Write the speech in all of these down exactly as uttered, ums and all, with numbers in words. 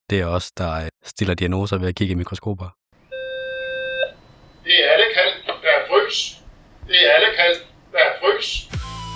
Det er os, der øh, stiller diagnoser ved at kigge i mikroskoper. Det er alle kald, der er frys. Det er alle kald, der er frys.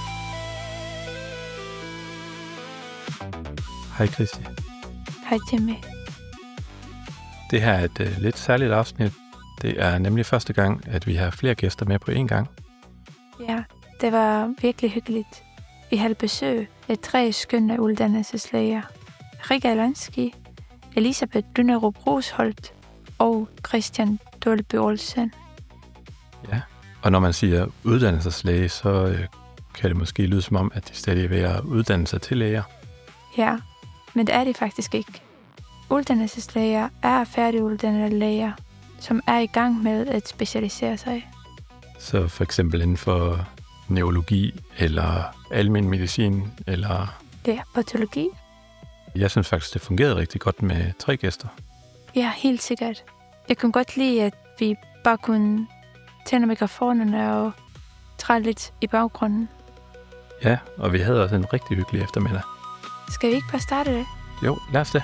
Hej Kristi. Hej Timmy. Det her er et uh, lidt særligt afsnit. Det er nemlig første gang, at vi har flere gæster med på én gang. Ja, det var virkelig hyggeligt. Vi havde besøg af tre skønne uddannelseslæger. Rikke Alanski, Elisabeth Dynnerup Rosholt og Christian Dolby Olsen. Ja, og når man siger uddannelseslæge, så øh, kan det måske lyde som om, at de stadig er ved at uddanne sig til læger. Ja, men det er de faktisk ikke. Uddannelseslæger er færdiguddannede læger, som er i gang med at specialisere sig. Så for eksempel inden for neurologi eller almen medicin eller... Ja, patologi. Jeg synes faktisk, det fungerede rigtig godt med tre gæster. Ja, helt sikkert. Jeg kunne godt lide, at vi bare kunne tænde mikrofonerne og træde lidt i baggrunden. Ja, og vi havde også en rigtig hyggelig eftermiddag. Skal vi ikke bare starte det? Jo, lad os det.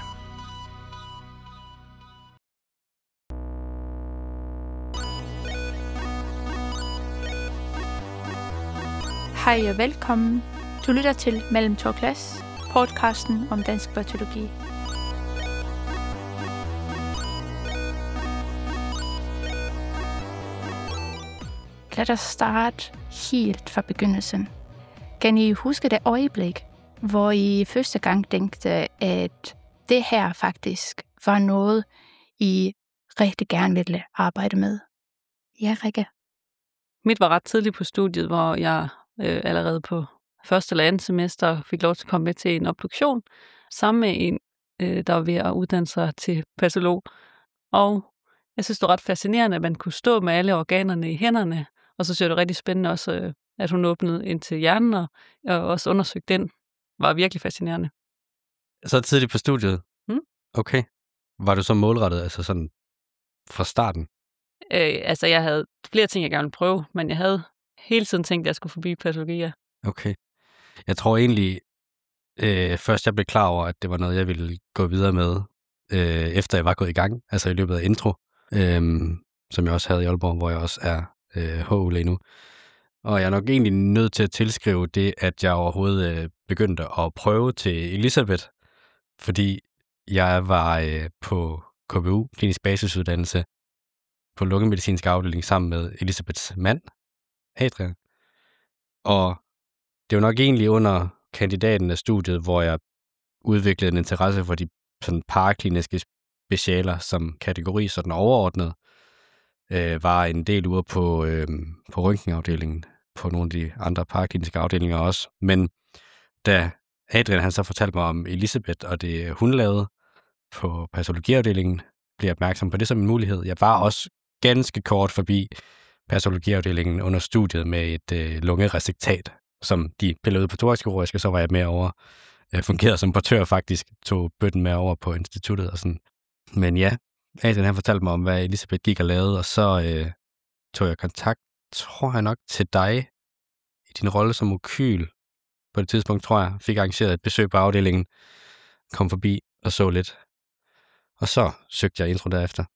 Hej og velkommen. Du lytter til Mellem to Glas, podcasten om dansk patologi. Lad os starte helt fra begyndelsen. Kan I huske det øjeblik, hvor I første gang tænkte, at det her faktisk var noget, I rigtig gerne ville arbejde med? Ja, Rikke. Mit var ret tidligt på studiet, hvor jeg øh, allerede på første eller andet semester fik lov til at komme med til en obduktion, sammen med en, øh, der var ved at uddanne sig til patolog. Og jeg synes, det var ret fascinerende, at man kunne stå med alle organerne i hænderne, og så synes jeg det rigtig spændende også, øh, at hun åbnede ind til hjernen, og, og også undersøgte den. Var virkelig fascinerende. Så tidligt på studiet? Mm. Okay. Var du så målrettet, altså sådan fra starten? Øh, altså, jeg havde flere ting, jeg gerne ville prøve, men jeg havde hele tiden tænkt, at jeg skulle forbi patologi, ja. Okay. Jeg tror egentlig, øh, først jeg blev klar over, at det var noget, jeg ville gå videre med, øh, efter jeg var gået i gang, altså i løbet af intro, øh, som jeg også havde i Aalborg, hvor jeg også er øh, H U lige nu. Og jeg er nok egentlig nødt til at tilskrive det, at jeg overhovedet øh, begyndte at prøve til Elisabeth, fordi jeg var øh, på K B U, klinisk basisuddannelse, på lungemedicinsk afdeling sammen med Elisabeths mand, Adrian. Og det var nok egentlig under kandidaten af studiet, hvor jeg udviklede en interesse for de sådan parakliniske specialer som kategori, sådan overordnet, øh, var en del uger på, øh, på røntgenafdelingen, på nogle af de andre parakliniske afdelinger også. Men da Adrian han så fortalte mig om Elisabeth og det hun lavede på patologiafdelingen, blev jeg opmærksom på det som en mulighed. Jeg var også ganske kort forbi patologiafdelingen under studiet med et øh, lungeresektat, som de pillede ud på thoraxkirurgisk, og så var jeg med over, øh, fungerede som portør faktisk, tog bøtten med over på instituttet og sådan. Men ja, Adrian han fortalte mig om, hvad Elisabeth gik og lavede, og så øh, tog jeg kontakt, tror jeg nok, til dig i din rolle som mokyl. På det tidspunkt, tror jeg, fik arrangeret et besøg på afdelingen, kom forbi og så lidt. Og så søgte jeg intro derefter.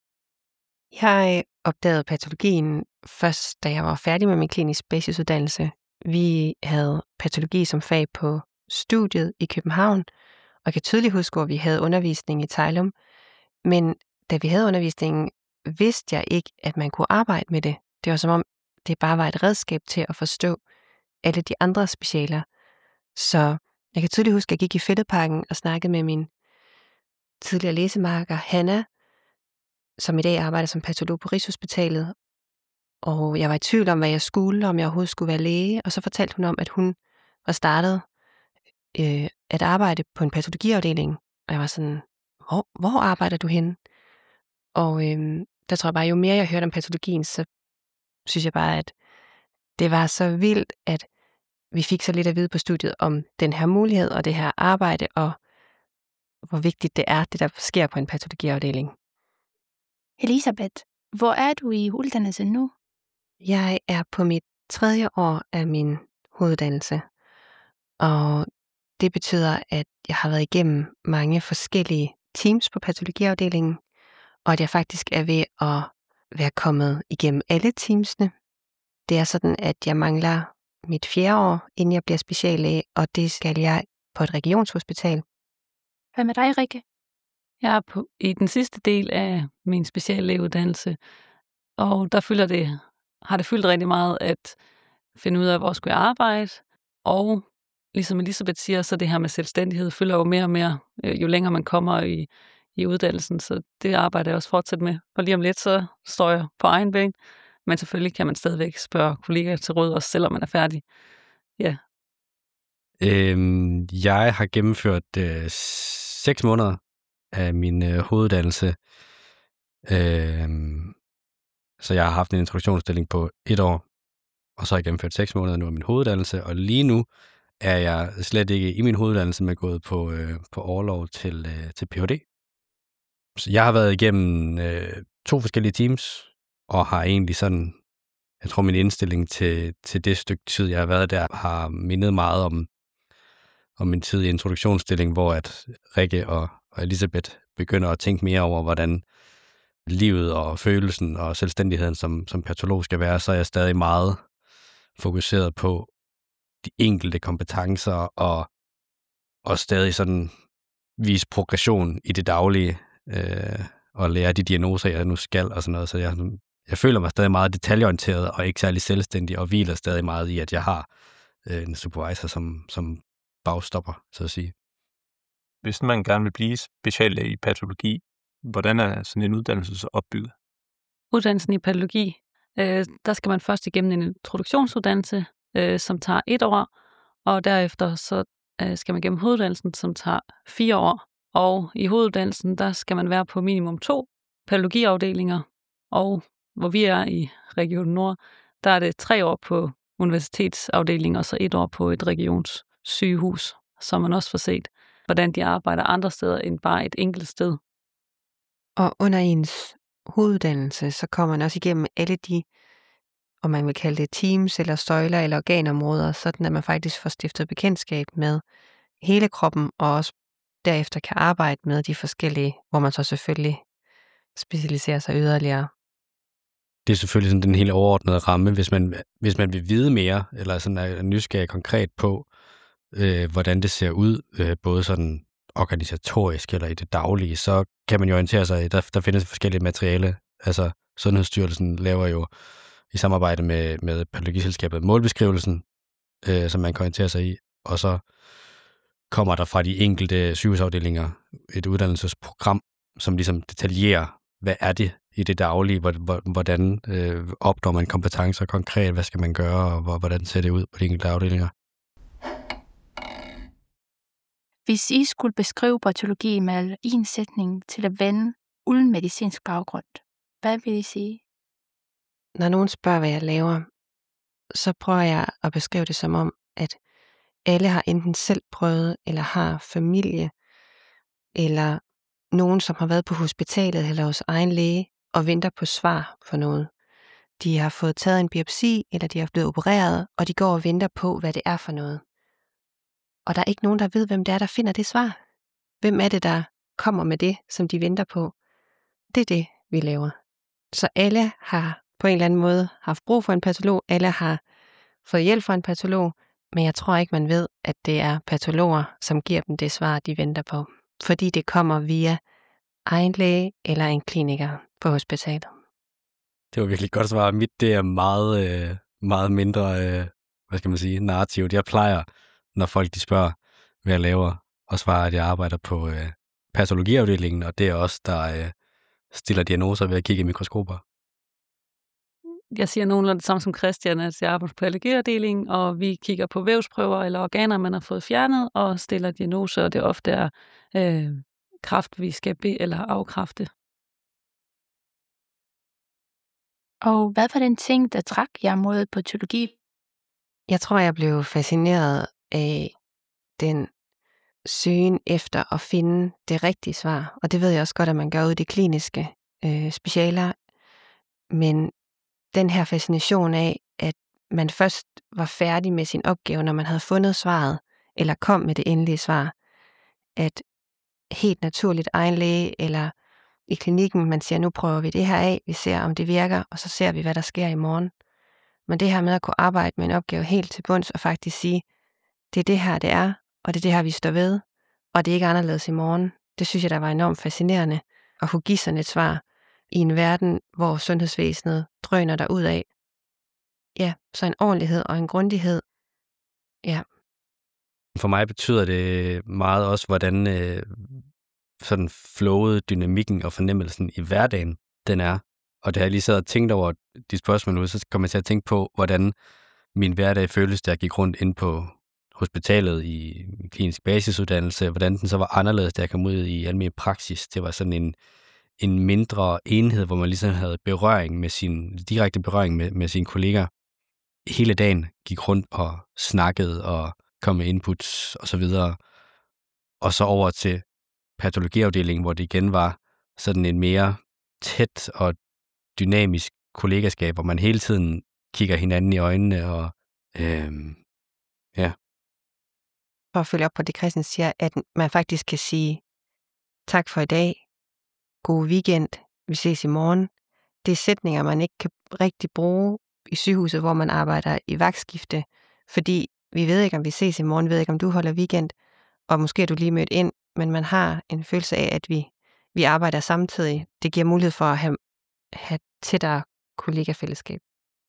Jeg opdagede patologien først, da jeg var færdig med min klinisk basisuddannelse. Vi havde patologi som fag på studiet i København, og jeg kan tydeligt huske, hvor vi havde undervisning i Teglum. Men da vi havde undervisningen, vidste jeg ikke, at man kunne arbejde med det. Det var som om, det bare var et redskab til at forstå alle de andre specialer. Så jeg kan tydeligt huske, at jeg gik i Fælledparken og snakkede med min tidligere læsemarker, Hanna, som i dag arbejder som patolog på Rigshospitalet. Og jeg var i tvivl om, hvad jeg skulle, om jeg overhovedet skulle være læge. Og så fortalte hun om, at hun var startet øh, at arbejde på en patologiafdeling. Og jeg var sådan, hvor, hvor arbejder du henne? Og øh, der tror jeg bare, jo mere jeg hørte om patologien, så synes jeg bare, at det var så vildt, at vi fik så lidt at vide på studiet om den her mulighed og det her arbejde, og hvor vigtigt det er, det der sker på en patologiafdeling. Elisabeth, hvor er du i uddannelsen nu? Jeg er på mit tredje år af min hoveduddannelse, og det betyder, at jeg har været igennem mange forskellige teams på patologiafdelingen, og at jeg faktisk er ved at være kommet igennem alle teamsene. Det er sådan, at jeg mangler mit fjerde år, inden jeg bliver speciallæge, og det skal jeg på et regionshospital. Hvad med dig, Rikke? Jeg er på, i den sidste del af min speciallægeuddannelse, og der fylder det, har det fyldt rigtig meget at finde ud af, hvor skal jeg arbejde, og ligesom Elisabeth siger, så det her med selvstændighed fylder jo mere og mere, jo længere man kommer i, i uddannelsen, så det arbejder jeg også fortsat med. Og lige om lidt, så står jeg på egen ben, men selvfølgelig kan man stadigvæk spørge kollegaer til råd, også selvom man er færdig. Ja. Øhm, jeg har gennemført øh, seks måneder af min øh, hoveduddannelse, øhm, så jeg har haft en introduktionsstilling på et år, og så har jeg gennemført seks måneder nu af min hoveduddannelse, og lige nu er jeg slet ikke i min hoveduddannelse, men gået på, øh, på orlov til, øh, til P H D. Så jeg har været igennem øh, to forskellige teams, og har egentlig sådan, jeg tror min indstilling til, til det stykke tid, jeg har været der, har mindet meget om, om min tid i introduktionsstilling, hvor at Rikke og, og Elisabeth begynder at tænke mere over, hvordan livet og følelsen og selvstændigheden som, som patolog skal være, så er jeg stadig meget fokuseret på de enkelte kompetencer og, og stadig sådan vise progression i det daglige øh, og lære de diagnoser, jeg nu skal og sådan noget. Så jeg, jeg føler mig stadig meget detaljeorienteret og ikke særlig selvstændig og hviler stadig meget i, at jeg har øh, en supervisor som, som bagstopper, så at sige. Hvis man gerne vil blive speciallæge i patologi, hvordan er sådan en uddannelse så opbygget? Uddannelsen i patologi, øh, der skal man først igennem en introduktionsuddannelse, øh, som tager et år, og derefter så øh, skal man gennem hoveduddannelsen, som tager fire år. Og i hoveduddannelsen, der skal man være på minimum to patologiafdelinger, og hvor vi er i Region Nord, der er det tre år på universitetsafdelinger, og så et år på et regionssygehus, så man også får set, hvordan de arbejder andre steder end bare et enkelt sted. Og under ens hoveduddannelse, så kommer man også igennem alle de, om man vil kalde det teams, eller søjler, eller organområder, sådan at man faktisk får stiftet bekendtskab med hele kroppen, og også derefter kan arbejde med de forskellige, hvor man så selvfølgelig specialiserer sig yderligere. Det er selvfølgelig sådan den helt overordnede ramme, hvis man, hvis man vil vide mere, eller sådan er nysgerrig konkret på, øh, hvordan det ser ud, øh, både sådan organisatorisk eller i det daglige, så kan man jo orientere sig. Der, der findes forskellige materiale. Altså Sundhedsstyrelsen laver jo i samarbejde med, med patologiselskabet målbeskrivelsen, øh, som man kan orientere sig i, og så kommer der fra de enkelte sygehusafdelinger et uddannelsesprogram, som ligesom detaljerer, hvad er det i det daglige, hvordan øh, opnår man kompetencer konkret, hvad skal man gøre, og hvordan ser det ud på de enkelte afdelinger. Hvis I skulle beskrive patologi med en sætning til at vende uden medicinsk baggrund, hvad vil I sige? Når nogen spørger, hvad jeg laver, så prøver jeg at beskrive det som om, at alle har enten selv prøvet, eller har familie, eller nogen, som har været på hospitalet eller hos egen læge, og venter på svar for noget. De har fået taget en biopsi, eller de har blevet opereret, og de går og venter på, hvad det er for noget. Og der er ikke nogen, der ved, hvem det er, der finder det svar. Hvem er det, der kommer med det, som de venter på? Det er det, vi laver. Så alle har på en eller anden måde haft brug for en patolog. Alle har fået hjælp fra en patolog. Men jeg tror ikke, man ved, at det er patologer, som giver dem det svar, de venter på. Fordi det kommer via egen læge eller en kliniker på hospitalet. Det var virkelig godt svar. Mit, det er meget, øh, meget mindre, øh, hvad skal man sige, narrativt. Jeg plejer, når folk de spørger, hvad jeg laver, og svarer, at jeg arbejder på øh, patologiafdelingen, og det er også der øh, stiller diagnoser ved at kigge i mikroskoper. Jeg siger nogenlunde det samme som Christian, at jeg arbejder på patologiafdelingen, og vi kigger på vævsprøver eller organer, man har fået fjernet, og stiller diagnoser, og det ofte er øh, kræft, vi skal be- eller afkræfte. Og hvad var den ting, der trak jer mod patologi? Jeg tror, jeg blev fascineret af den søgen efter at finde det rigtige svar. Og det ved jeg også godt, at man gør ud i det kliniske øh, specialer. Men den her fascination af, at man først var færdig med sin opgave, når man havde fundet svaret, eller kom med det endelige svar, at helt naturligt egen læge, eller i klinikken, man siger, nu prøver vi det her af, vi ser, om det virker, og så ser vi, hvad der sker i morgen. Men det her med at kunne arbejde med en opgave helt til bunds, og faktisk sige, det er det her, det er, og det er det her, vi står ved, og det er ikke anderledes i morgen. Det synes jeg, der var enormt fascinerende, at kunne give sådan et svar i en verden, hvor sundhedsvæsenet drøner derudad. Ja, så en ordentlighed og en grundighed. Ja. For mig betyder det meget også, hvordan øh, sådan flowet, dynamikken og fornemmelsen i hverdagen, den er. Og det har jeg lige siddet og tænkt over de spørgsmål nu, så kommer jeg til at tænke på, hvordan min hverdag føles, da jeg gik rundt ind på hospitalet i klinisk basisuddannelse, hvordan den så var anderledes, da jeg kom ud i almen praksis. Det var sådan en, en mindre enhed, hvor man ligesom havde berøring med sin, direkte berøring med, med sine kolleger. Hele dagen gik rundt og snakkede og kom med inputs og så videre. Og så over til patologiafdelingen, hvor det igen var sådan en mere tæt og dynamisk kollegaskab, hvor man hele tiden kigger hinanden i øjnene og øhm, ja. For at følge op på det, Christian siger, at man faktisk kan sige tak for i dag, god weekend, vi ses i morgen. Det er sætninger, man ikke kan rigtig bruge i sygehuset, hvor man arbejder i vagtskifte, fordi vi ved ikke, om vi ses i morgen, vi ved ikke, om du holder weekend, og måske er du lige mødt ind, men man har en følelse af, at vi, vi arbejder samtidig. Det giver mulighed for at have, have tættere kollegafællesskab.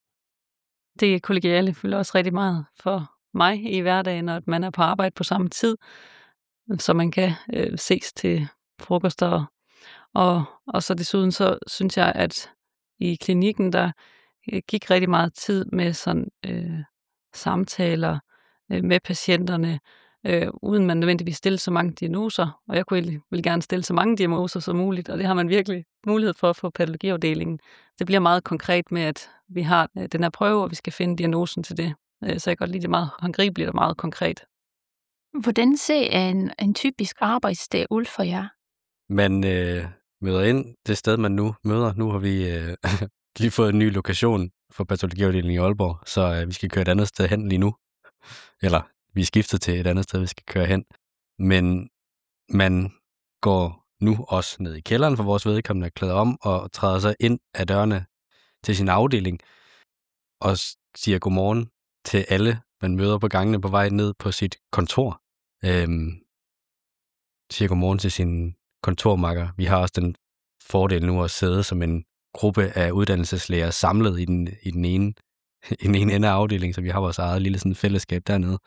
Det kollegiale fylder også rigtig meget for mig i hverdagen, at man er på arbejde på samme tid, så man kan øh, ses til frokoster. Og, og så desuden så synes jeg, at i klinikken, der gik rigtig meget tid med sådan øh, samtaler øh, med patienterne, øh, uden man nødvendigvis stille så mange diagnoser. Og jeg kunne egentlig vil gerne stille så mange diagnoser som muligt, og det har man virkelig mulighed for på patologiafdelingen. Det bliver meget konkret med, at vi har øh, den her prøve, og vi skal finde diagnosen til det. Øh, så jeg kan godt lide det meget håndgribeligt og meget konkret. Hvordan ser en, en typisk arbejdsdag ud for jer? Man øh, møder ind det sted, man nu møder. Nu har vi øh, lige fået en ny lokation for patologiafdelingen i Aalborg, så øh, vi skal køre et andet sted hen lige nu. Eller vi er skiftet til et andet sted, vi skal køre hen. Men man går nu også ned i kælderen for vores vedkommende, klæder om og træder så ind af dørene til sin afdeling og siger godmorgen til alle, man møder på gangene på vej ned på sit kontor. Øhm, siger godmorgen til sin kontormakker. Vi har også den fordel nu at sidde som en gruppe af uddannelseslæger samlet i den, i den ene i den ene ende af afdelingen, så vi har vores eget lille sådan fællesskab dernede.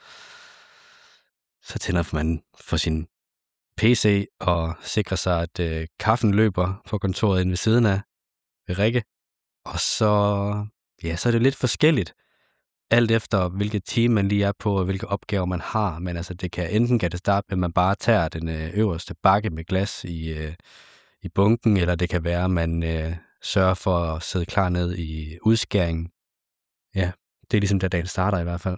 Så tænder man for sin P C og sikrer sig, at øh, kaffen løber på kontoret inde ved siden af ved Rikke. Og så, ja, så er det lidt forskelligt, alt efter hvilket team man lige er på, og hvilke opgaver man har. Men altså, det kan enten kan det starte med, at man bare tager den øh, øverste bakke med glas i, øh, i bunken, eller det kan være, at man øh, sørger for at sidde klar ned i udskæringen. Ja, det er ligesom der dagen starter i hvert fald.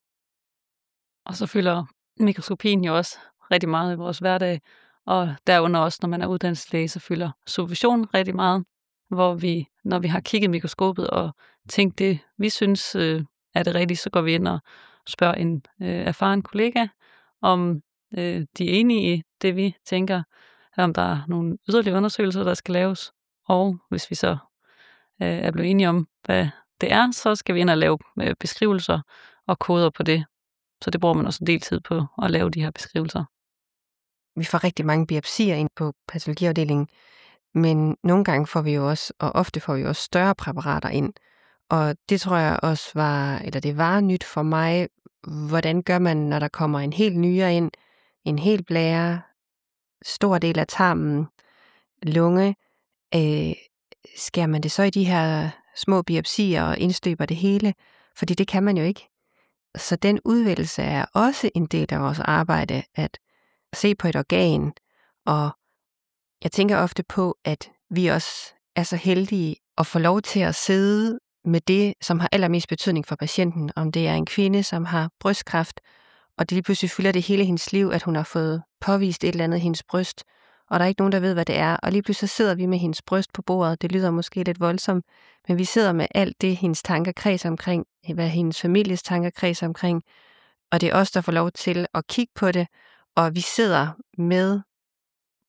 Og så fylder mikroskopien jo også rigtig meget i vores hverdag, og derunder også, når man er uddannelseslæge, så fylder supervision rigtig meget, hvor vi, når vi har kigget mikroskopet og tænkt det, vi synes øh, er det rigtigt, så går vi ind og spørger en øh, erfaren kollega, om øh, de er enige i det, vi tænker, om der er nogle yderligere undersøgelser, der skal laves, og hvis vi så øh, er blevet enige om, hvad det er, så skal vi ind og lave øh, beskrivelser og koder på det. Så det bruger man også en del tid på at lave de her beskrivelser. Vi får rigtig mange biopsier ind på patologiafdelingen, men nogle gange får vi jo også, og ofte får vi jo også større præparater ind. Og det tror jeg også var, eller det var nyt for mig, hvordan gør man, når der kommer en helt nyere ind, en helt blære, stor del af tarmen, lunge, øh, skærer man det så i de her små biopsier og indstøber det hele? Fordi det kan man jo ikke. Så den udvælgelse er også en del af vores arbejde, at se på et organ, og jeg tænker ofte på, at vi også er så heldige at få lov til at sidde med det, som har allermest betydning for patienten, om det er en kvinde, som har brystkræft, og det lige pludselig fylder det hele hendes liv, at hun har fået påvist et eller andet i hendes bryst, og der er ikke nogen, der ved, hvad det er, og lige pludselig sidder vi med hendes bryst på bordet. Det lyder måske lidt voldsomt, men vi sidder med alt det, hendes tanker kredser omkring, hvad hendes families tanker kredser omkring, og det er os, der får lov til at kigge på det, og vi sidder med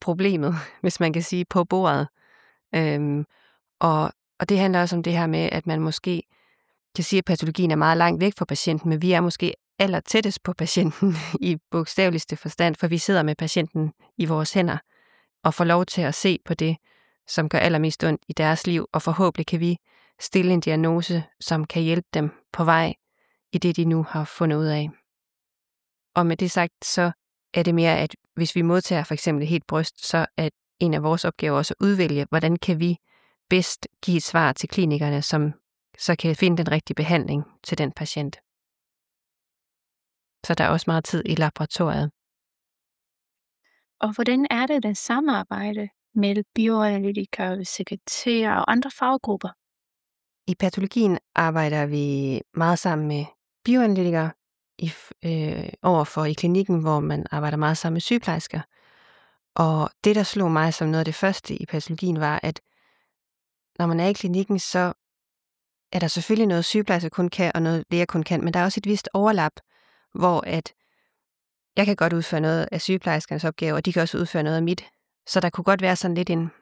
problemet, hvis man kan sige, på bordet. Øhm, og, og det handler også om det her med, at man måske kan sige, at patologien er meget langt væk fra patienten, men vi er måske aller tættest på patienten i bogstaveligste forstand, for vi sidder med patienten i vores hænder og får lov til at se på det, som gør allermest ondt i deres liv, og forhåbentlig kan vi stille en diagnose, som kan hjælpe dem på vej i det, de nu har fundet ud af. Og med det sagt, så er det mere, at hvis vi modtager for eksempel et helt bryst, så er en af vores opgaver også at udvælge, hvordan kan vi bedst give et svar til klinikerne, som så kan finde den rigtige behandling til den patient. Så der er også meget tid i laboratoriet. Og hvordan er det den samarbejde med bioanalytikere, sekretærer og andre faggrupper? I patologien arbejder vi meget sammen med bioanalytikere i, øh, overfor i klinikken, hvor man arbejder meget sammen med sygeplejersker. Og det, der slog mig som noget af det første i patologien, var, at når man er i klinikken, så er der selvfølgelig noget sygeplejersker kun kan, og noget læger kun kan, men der er også et vist overlap, hvor at jeg kan godt udføre noget af sygeplejerskernes opgaver, og de kan også udføre noget af mit. Så der kunne godt være sådan lidt en,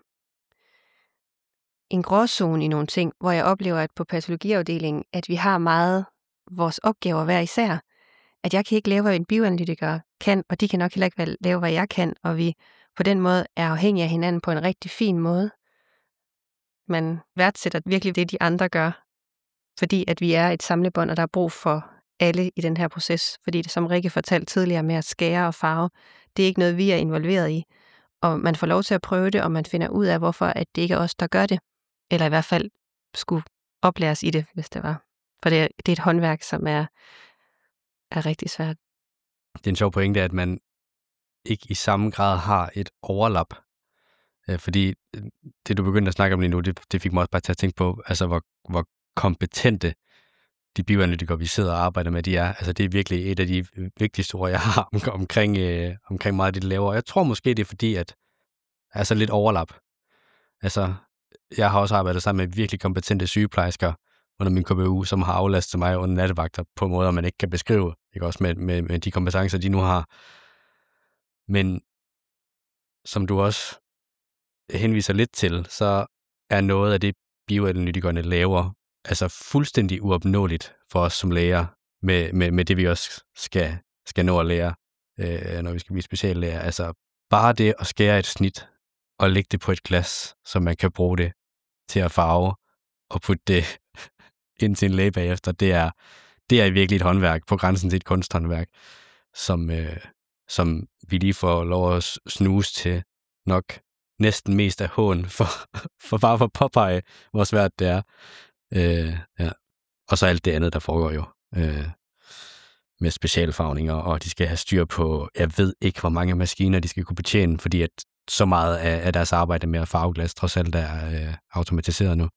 en gråzone i nogle ting, hvor jeg oplever, at på patologiafdelingen, at vi har meget vores opgaver hver især. At jeg kan ikke lave, hvad en bioanalytiker kan, og de kan nok heller ikke lave, hvad jeg kan, og vi på den måde er afhængige af hinanden på en rigtig fin måde. Man værdsætter virkelig det, de andre gør, fordi at vi er et samlebånd, og der er brug for alle i den her proces, fordi det, som Rikke fortalte tidligere med at skære og farve, det er ikke noget, vi er involveret i, og man får lov til at prøve det, og man finder ud af, hvorfor at det ikke er os, der gør det, eller i hvert fald skulle oplæres i det, hvis det var. For det er, det er et håndværk, som er, er rigtig svært. Det er en sjov pointe, at man ikke i samme grad har et overlap, fordi det, du begyndte at snakke om lige nu, det, det fik mig også bare til at tænke på, altså hvor, hvor kompetente de bioanalytikere, vi sidder og arbejder med, de er. Altså det er virkelig et af de vigtigste ord, jeg har om, omkring, øh, omkring meget af det, de laver. Jeg tror måske, det er fordi, at der er så lidt overlap. Altså, jeg har også arbejdet sammen med virkelig kompetente sygeplejersker under min K B U, som har aflastet mig under nattevagter på måder, man ikke kan beskrive, ikke også med, med, med de kompetencer, de nu har. Men som du også henviser lidt til, så er noget af det, bioanalytikerne laver, altså fuldstændig uopnåeligt for os som læger, med, med, med det vi også skal, skal nå at lære, øh, når vi skal blive speciallæger. Altså bare det at skære et snit og lægge det på et glas, så man kan bruge det til at farve og putte det ind til en læge bagefter, det er, det er virkelig et håndværk på grænsen til et kunsthåndværk, som, øh, som vi lige får lov at snuse til nok næsten mest af hån for, for bare for at påpege, hvor svært det er. Øh, ja. Og så alt det andet, der foregår jo øh, med specialfarvninger, og de skal have styr på, jeg ved ikke, hvor mange maskiner de skal kunne betjene, fordi at så meget af, af deres arbejde med at farve glas trods alt er øh, automatiseret nu.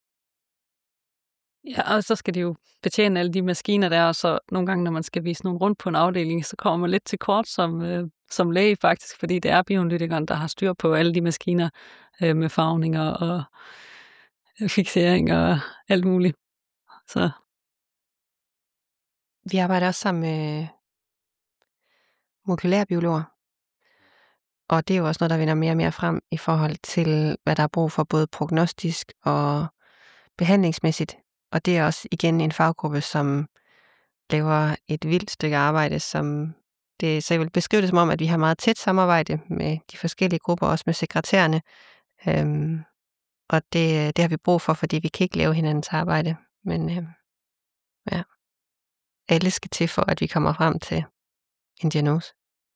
Ja, og så skal de jo betjene alle de maskiner der, og så nogle gange, når man skal vise nogen rundt på en afdeling, så kommer man lidt til kort som, øh, som læge faktisk, fordi det er bioanalytikeren, der har styr på alle de maskiner øh, med farvninger og fiksering og alt muligt. Så. Vi arbejder også sammen med molekylærbiologer, og det er jo også noget, der vinder mere og mere frem i forhold til, hvad der er brug for både prognostisk og behandlingsmæssigt. Og det er også igen en faggruppe, som laver et vildt stykke arbejde, som det, så jeg vil beskrive det som om, at vi har meget tæt samarbejde med de forskellige grupper, også med sekretærerne. Øhm, og det, det har vi brug for, fordi vi kan ikke lave hinandens arbejde. Men øhm, ja, alle skal til for, at vi kommer frem til en diagnose.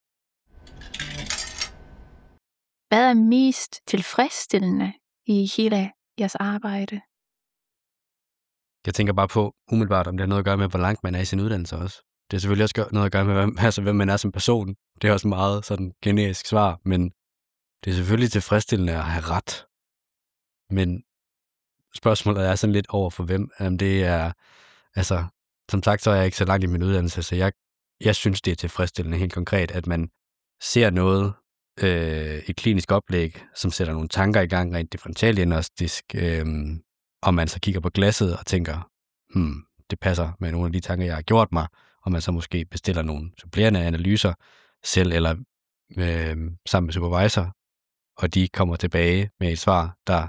Hvad er mest tilfredsstillende i hele jeres arbejde? Jeg tænker bare på umiddelbart, om det har noget at gøre med, hvor langt man er i sin uddannelse også. Det har selvfølgelig også noget at gøre med, hvem, altså, hvem man er som person. Det er også meget sådan generisk svar, men det er selvfølgelig tilfredsstillende at have ret. Men spørgsmålet er sådan lidt over for hvem. Jamen, det er, altså, som sagt, så er jeg ikke så langt i min uddannelse, så jeg, jeg synes, det er tilfredsstillende helt konkret, at man ser noget, øh, et klinisk oplæg, som sætter nogle tanker i gang rent differentialdiagnostisk, øh, og man så kigger på glasset og tænker, hmm, det passer med nogle af de tanker, jeg har gjort mig, og man så måske bestiller nogle supplerende analyser selv, eller øh, sammen med supervisor, og de kommer tilbage med et svar, der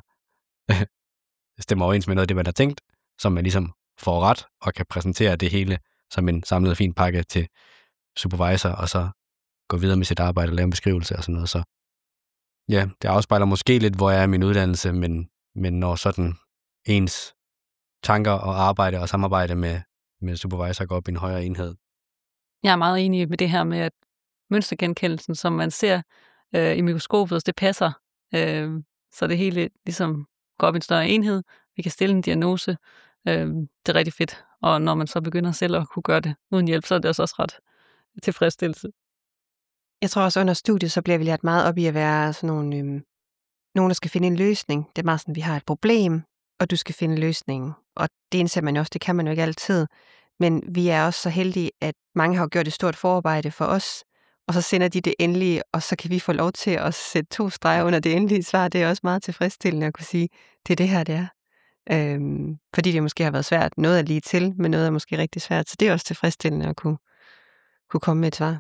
stemmer overens med noget af det, man har tænkt, som man ligesom får ret, og kan præsentere det hele som en samlet fin pakke til supervisor, og så gå videre med sit arbejde og lave en beskrivelse og sådan noget. Så ja, det afspejler måske lidt, hvor jeg er i min uddannelse, men, men når sådan ens tanker og arbejde og samarbejde med, med supervisor går op i en højere enhed. Jeg er meget enig med det her med, at mønstergenkendelsen, som man ser øh, i mikroskopet, det passer. Øh, så det hele ligesom går op i en større enhed. Vi kan stille en diagnose. Øh, det er rigtig fedt. Og når man så begynder selv at kunne gøre det uden hjælp, så er det også, også ret tilfredsstillelse. Jeg tror også, under studiet, så bliver vi lært meget op i at være sådan nogle, øhm, nogen, der skal finde en løsning. Det er meget sådan, vi har et problem, og du skal finde løsningen. Og det indser man jo også, det kan man jo ikke altid. Men vi er også så heldige, at mange har gjort et stort forarbejde for os, og så sender de det endelige, og så kan vi få lov til at sætte to streger under det endelige svar. Det er også meget tilfredsstillende at kunne sige, det er det her, det er. Øhm, fordi det måske har været svært. Noget er lige til, men noget er måske rigtig svært. Så det er også tilfredsstillende at kunne, kunne komme med et svar.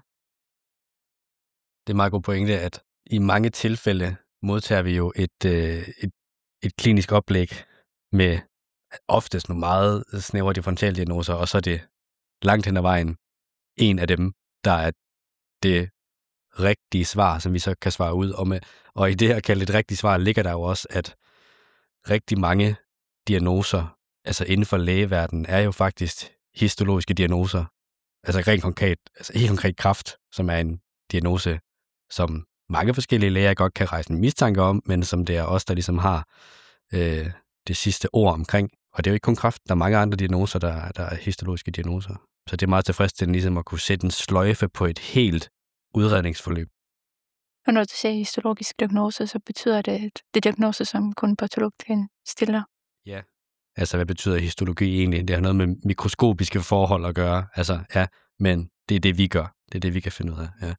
Det er meget god pointe, at i mange tilfælde modtager vi jo et, øh, et, et klinisk oplæg med oftest nogle meget snævre differentialdiagnoser, og så er det langt hen ad vejen en af dem, der er det rigtige svar, som vi så kan svare ud. Og, med, og i det her kaldt et rigtigt svar ligger der jo også, at rigtig mange diagnoser, altså inden for lægeverdenen, er jo faktisk histologiske diagnoser. Altså rent konkret, altså helt konkret kræft, som er en diagnose, som mange forskellige læger godt kan rejse en mistanke om, men som det er os, der ligesom har øh, det sidste ord omkring. Og det er jo ikke kun kræft, der er mange andre diagnoser, der, der er histologiske diagnoser. Så det er meget tilfredsstillende ligesom at kunne sætte en sløjfe på et helt udredningsforløb. Og når du siger histologisk diagnose, så betyder det, at det er diagnose, som kun patologen stiller. Ja. Altså, hvad betyder histologi egentlig? Det har noget med mikroskopiske forhold at gøre. Altså, ja, men det er det, vi gør. Det er det, vi kan finde ud af, ja.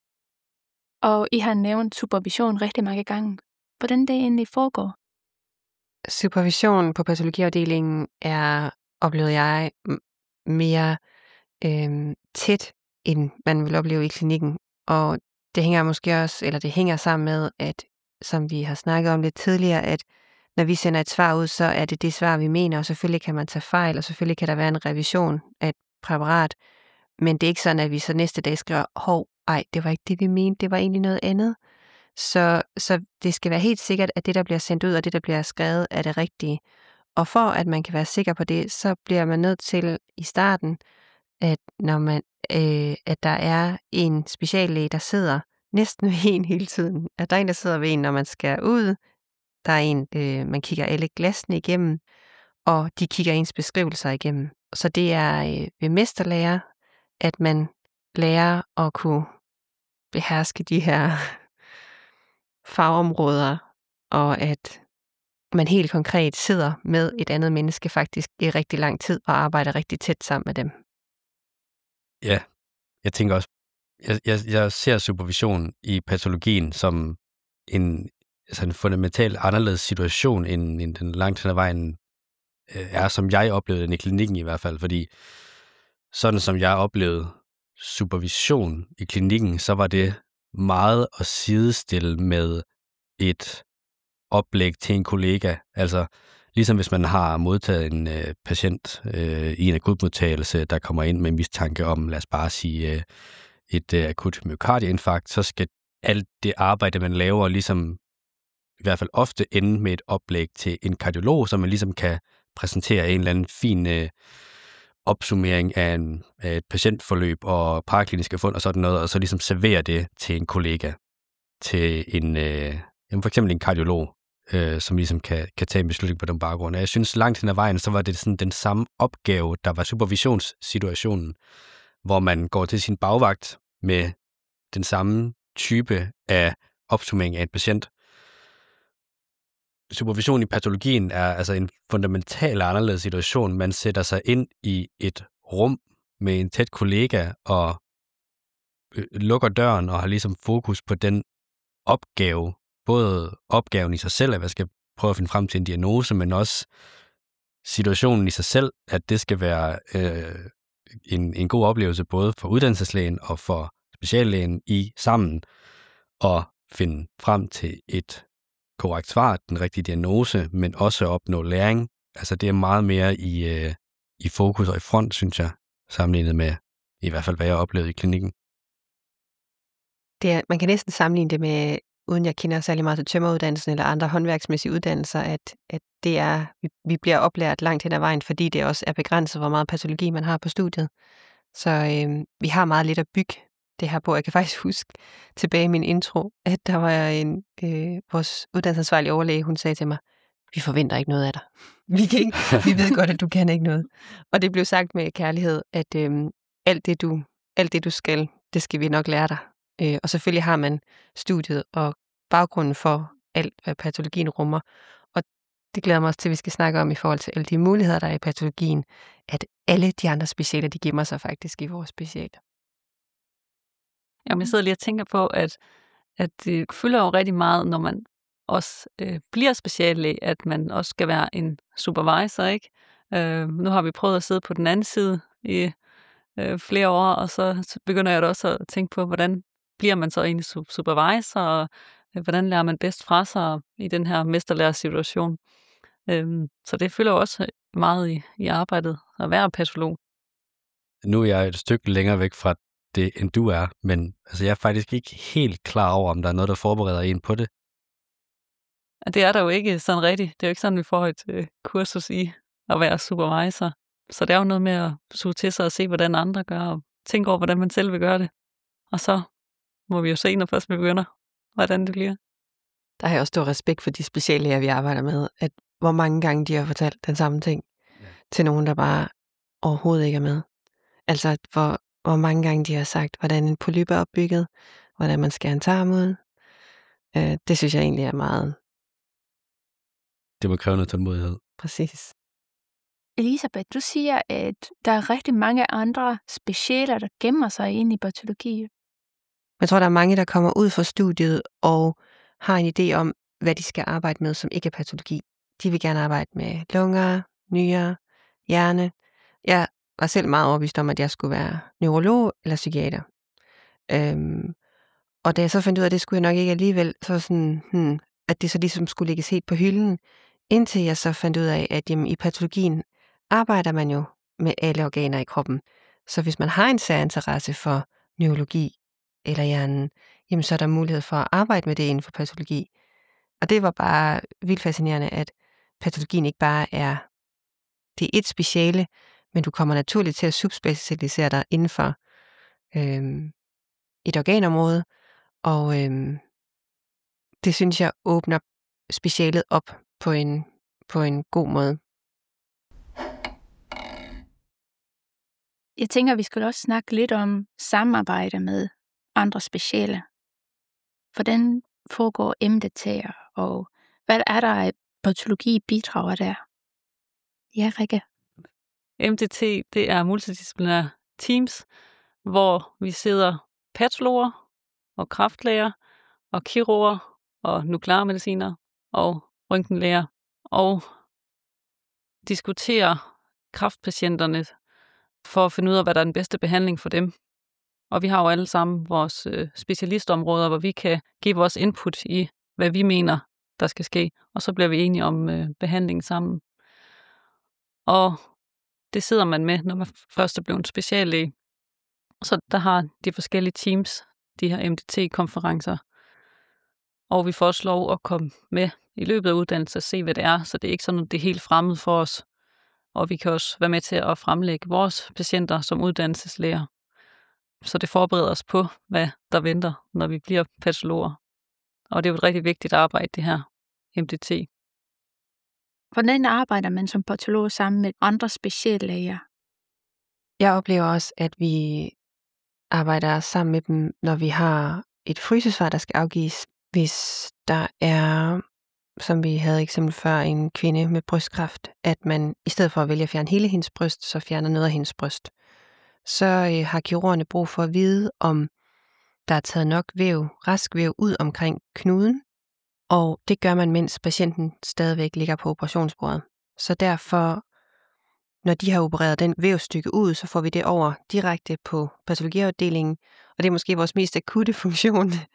Og I har nævnt supervision rigtig mange gange. Hvordan det egentlig foregår? Supervision på patologiafdelingen er, oplevede jeg, mere øh, tæt, end man vil opleve i klinikken. Og det hænger måske også, eller det hænger sammen med, at som vi har snakket om lidt tidligere, at når vi sender et svar ud, så er det det svar, vi mener, og selvfølgelig kan man tage fejl, og selvfølgelig kan der være en revision af et præparat, men det er ikke sådan, at vi så næste dag skriver, hov, ej, det var ikke det, vi mente, det var egentlig noget andet. Så, så det skal være helt sikkert, at det, der bliver sendt ud, og det, der bliver skrevet, er det rigtige. Og for at man kan være sikker på det, så bliver man nødt til i starten, at når man, øh, at der er en speciallæge, der sidder næsten ved en hele tiden. At der er en, der sidder ved en, når man skal ud. Der er en, øh, man kigger alle glasene igennem, og de kigger ens beskrivelser igennem. Så det er øh, ved mesterlærer, at man lærer at kunne beherske de her fagområder, og at man helt konkret sidder med et andet menneske faktisk i rigtig lang tid og arbejder rigtig tæt sammen med dem. Ja, jeg tænker også, jeg, jeg, jeg ser supervision i patologien som en, altså en fundamentalt anderledes situation, end, end den langt hen ad vejen øh, er, som jeg oplevede den i klinikken i hvert fald, fordi sådan som jeg oplevede supervision i klinikken, så var det meget at sidestille med et oplæg til en kollega. Altså ligesom hvis man har modtaget en øh, patient øh, i en akutmodtagelse, der kommer ind med en mistanke om, lad os bare sige, øh, et øh, akut myokardieinfarkt, så skal alt det arbejde, man laver, ligesom i hvert fald ofte ende med et oplæg til en kardiolog, så man ligesom kan præsentere en eller anden fin øh, opsummering af, en, af et patientforløb og parakliniske fund og sådan noget, og så ligesom servere det til en kollega, til en, øh, for eksempel en kardiolog, øh, som ligesom kan, kan tage en beslutning på den baggrund. Og jeg synes, langt hen ad vejen, så var det sådan den samme opgave, der var supervisionssituationen, hvor man går til sin bagvagt med den samme type af opsummering af en patient. Supervision i patologien er altså en fundamental anderledes situation. Man sætter sig ind i et rum med en tæt kollega og lukker døren og har ligesom fokus på den opgave, både opgaven i sig selv, at man skal prøve at finde frem til en diagnose, men også situationen i sig selv, at det skal være øh, en, en god oplevelse både for uddannelseslægen og for speciallægen i sammen og finde frem til et korrekt svar, den rigtige diagnose, men også opnå læring. Altså det er meget mere i, øh, i fokus og i front, synes jeg, sammenlignet med i hvert fald, hvad jeg oplevede i klinikken. Det er, man kan næsten sammenligne det med, uden jeg kender særlig meget til tømreruddannelsen eller andre håndværksmæssige uddannelser, at, at det er, vi, vi bliver oplært langt hen ad vejen, fordi det også er begrænset, hvor meget patologi man har på studiet. Så øh, vi har meget lidt at bygge det her på. Jeg kan faktisk huske tilbage i min intro, at der var en, øh, vores uddannelsesansvarlige overlæge, hun sagde til mig, vi forventer ikke noget af dig. Vi, kan ikke, vi ved godt, at du kan ikke noget. Og det blev sagt med kærlighed, at øh, alt, det, du, alt det, du skal, det skal vi nok lære dig. Øh, og selvfølgelig har man studiet og baggrunden for alt, hvad patologien rummer. Og det glæder mig også til, at vi skal snakke om i forhold til alle de muligheder, der er i patologien, at alle de andre specialer, de gemmer sig faktisk i vores special. Jamen, jeg sidder lige og tænker på, at, at det fylder jo rigtig meget, når man også øh, bliver speciallæge, at man også skal være en supervisor, ikke? Øh, nu har vi prøvet at sidde på den anden side i øh, flere år, og så begynder jeg da også at tænke på, hvordan bliver man så egentlig supervisor, og øh, hvordan lærer man bedst fra sig i den her mesterlærersituation. Øh, så det fylder jo også meget i, i arbejdet at være patolog. Nu er jeg et stykke længere væk fra det, end du er, men altså, jeg er faktisk ikke helt klar over, om der er noget, der forbereder en på det. Det er der jo ikke sådan rigtigt. Det er jo ikke sådan, vi får et øh, kursus i at være supervisor. Så det er jo noget med at suge til sig og se, hvordan andre gør, og tænke over, hvordan man selv vil gøre det. Og så må vi jo se, når først vi begynder, hvordan det bliver. Der har jeg også stor respekt for de speciallæger, vi arbejder med, at hvor mange gange de har fortalt den samme ting ja. til nogen, der bare overhovedet ikke er med. Altså, hvor, hvor mange gange de har sagt, hvordan en polyp er opbygget, hvordan man skærer en tarm ud. Øh, det synes jeg egentlig er meget... Det må kræve noget tålmodighed. Præcis. Elisabeth, du siger, at der er rigtig mange andre specialer, der gemmer sig inde i patologi. Jeg tror, der er mange, der kommer ud fra studiet og har en idé om, hvad de skal arbejde med, som ikke er patologi. De vil gerne arbejde med lunger, nyrer, hjerne. Jeg var selv meget overbevist om, at jeg skulle være neurolog eller psykiater. Øhm, og da jeg så fandt ud af, at det skulle jeg nok ikke alligevel, så sådan, hmm, at det så ligesom skulle lægges helt på hylden, indtil jeg så fandt ud af, at jamen, i patologien arbejder man jo med alle organer i kroppen. Så hvis man har en særinteresse for neurologi eller hjernen, jamen så er der mulighed for at arbejde med det inden for patologi. Og det var bare vildt fascinerende, at patologien ikke bare er, det er et speciale, men du kommer naturligt til at subspecialisere dig inden for øhm, et organområde, og øhm, det synes jeg åbner specialet op på en, på en god måde. Jeg tænker, vi skulle også snakke lidt om samarbejde med andre specialer. Hvordan foregår M D T'er, og hvad er der af patologi bidrager der? Ja, Rikke. M D T, det er multidisciplinære teams, hvor vi sidder patologer og kræftlæger og kirurger og nuklearmediciner og røntgenlæger og diskuterer kræftpatienterne for at finde ud af, hvad der er den bedste behandling for dem. Og vi har jo alle sammen vores øh, specialistområder, hvor vi kan give vores input i, hvad vi mener, der skal ske. Og så bliver vi enige om øh, behandlingen sammen. Og det sidder man med, når man først er blevet en speciallæge. Så der har de forskellige teams, de her M D T-konferencer. Og vi får også lov at komme med i løbet af uddannelsen og se, hvad det er. Så det er ikke sådan, at det er helt fremmed for os. Og vi kan også være med til at fremlægge vores patienter som uddannelseslæger. Så det forbereder os på, hvad der venter, når vi bliver patologer. Og det er jo et rigtig vigtigt arbejde, det her M D T. Hvordan arbejder man som patolog sammen med andre speciallæger? Jeg oplever også, at vi arbejder sammen med dem, når vi har et frysesvar, der skal afgives. Hvis der er, som vi havde eksempel før, en kvinde med brystkræft, at man i stedet for at vælge at fjerne hele hendes bryst, så fjerner noget af hendes bryst. Så øh, har kirurgerne brug for at vide, om der er taget nok væv, rask væv ud omkring knuden, og det gør man, mens patienten stadigvæk ligger på operationsbordet. Så derfor, når de har opereret den vævstykke ud, så får vi det over direkte på patologiafdelingen, og det er måske vores mest akutte funktion,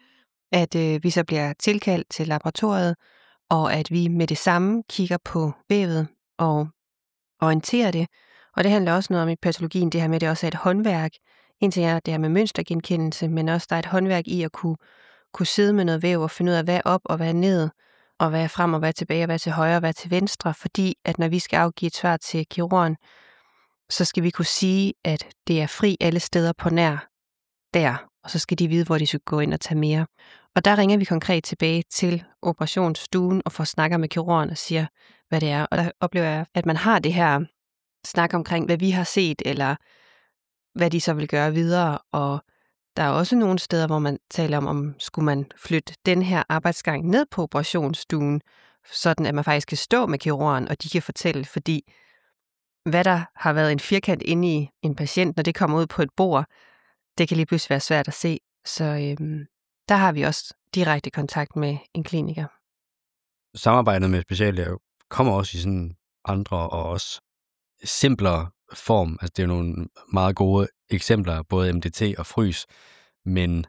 at øh, vi så bliver tilkaldt til laboratoriet, og at vi med det samme kigger på vævet og orienterer det. Og det handler også noget om i patologien, det her med, at det også er et håndværk. En ting er det her med mønstergenkendelse, men også der er et håndværk i at kunne, kunne sidde med noget væv og finde ud af, hvad er op og hvad er ned, og hvad er frem og hvad er tilbage, og hvad er til højre og hvad er til venstre. Fordi at når vi skal afgive et svar til kirurgen, så skal vi kunne sige, at det er fri alle steder på nær der, og så skal de vide, hvor de skal gå ind og tage mere. Og der ringer vi konkret tilbage til operationsstuen og får snakker med kirurgen og siger, hvad det er. Og der oplever jeg, at man har det her snak omkring, hvad vi har set, eller hvad de så vil gøre videre. Og der er også nogle steder, hvor man taler om, om skulle man flytte den her arbejdsgang ned på operationsstuen, sådan at man faktisk kan stå med kirurgen, og de kan fortælle, fordi hvad der har været en firkant inde i en patient, når det kommer ud på et bord, det kan lige pludselig være svært at se. Så øhm, der har vi også direkte kontakt med en kliniker. Samarbejdet med speciallæger kommer også i sådan andre og også simplere form. Altså det er jo nogle meget gode eksempler, både M D T og frys, men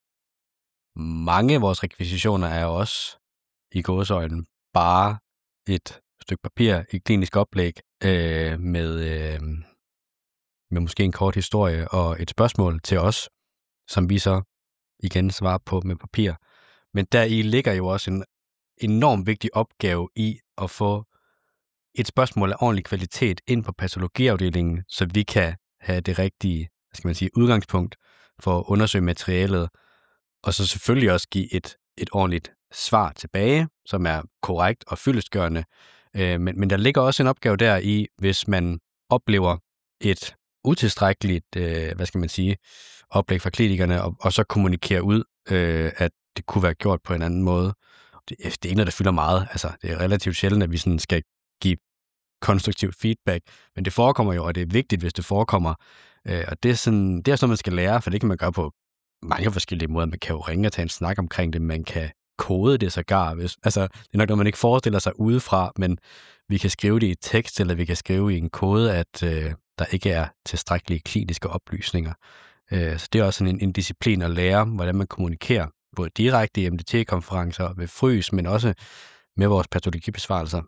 mange af vores rekvisitioner er også i gåseøjne bare et stykke papir, et klinisk oplæg øh, med, øh, med måske en kort historie og et spørgsmål til os, som vi så igen svarer på med papir. Men deri ligger jo også en enormt vigtig opgave i at få et spørgsmål af ordentlig kvalitet ind på patologiafdelingen, så vi kan have det rigtige, hvad skal man sige, udgangspunkt for at undersøge materialet, og så selvfølgelig også give et, et ordentligt svar tilbage, som er korrekt og fyldestgørende. Øh, men, men der ligger også en opgave der i, hvis man oplever et utilstrækkeligt, øh, hvad skal man sige, oplæg fra klinikerne, og, og så kommunikerer ud, øh, at det kunne være gjort på en anden måde. Det, det er ikke noget, der fylder meget. Altså, det er relativt sjældent, at vi sådan skal give konstruktiv feedback, men det forekommer jo, og det er vigtigt, hvis det forekommer. Øh, og det er sådan, det er sådan, man skal lære, for det kan man gøre på mange forskellige måder. Man kan jo ringe og tage en snak omkring det, man kan kode det sågar. Hvis, altså, det er nok noget, man ikke forestiller sig udefra, men vi kan skrive det i tekst, eller vi kan skrive i en kode, at øh, der ikke er tilstrækkelige kliniske oplysninger. Øh, så det er også sådan en, en disciplin at lære, hvordan man kommunikerer, både direkte i M D T-konferencer ved frys, men også med vores patologibesvarelser.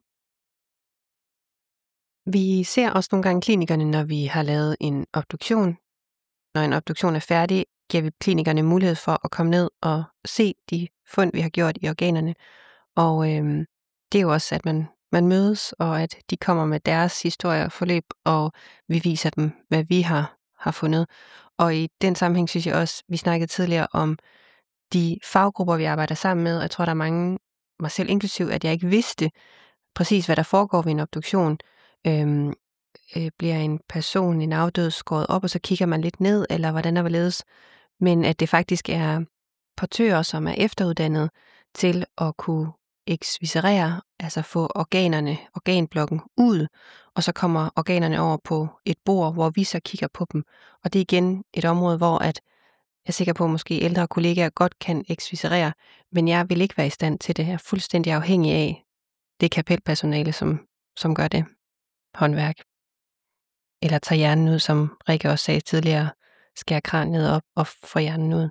Vi ser også nogle gange klinikerne, når vi har lavet en obduktion. Når en obduktion er færdig, giver vi klinikerne mulighed for at komme ned og se de fund, vi har gjort i organerne. Og øhm, det er jo også, at man, man mødes, og at de kommer med deres historie og forløb, og vi viser dem, hvad vi har, har fundet. Og i den sammenhæng synes jeg også, vi snakkede tidligere om de faggrupper, vi arbejder sammen med. Jeg tror, der er mange, mig selv inklusiv, at jeg ikke vidste præcis, hvad der foregår ved en obduktion. Øhm, øh, bliver en person, en afdød, skåret op, og så kigger man lidt ned, eller hvordan der var ledes. Men at det faktisk er portører, som er efteruddannet til at kunne eksviserere, altså få organerne, organblokken ud, og så kommer organerne over på et bord, hvor vi så kigger på dem. Og det er igen et område, hvor at jeg er sikker på, at måske ældre kollegaer godt kan eksviserere, men jeg vil ikke være i stand til det her, fuldstændig afhængig af det kapelpersonale, som, som gør det. Håndværk. Eller tager hjernen ud, som Rikke også sagde tidligere, skærer kraniet op og får hjernen ud.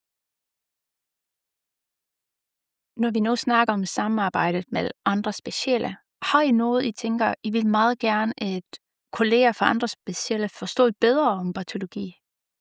Når vi nu snakker om samarbejdet med andre specielle, har I noget, I tænker, I vil meget gerne, at kolleger fra andre specielle forstår bedre om patologi?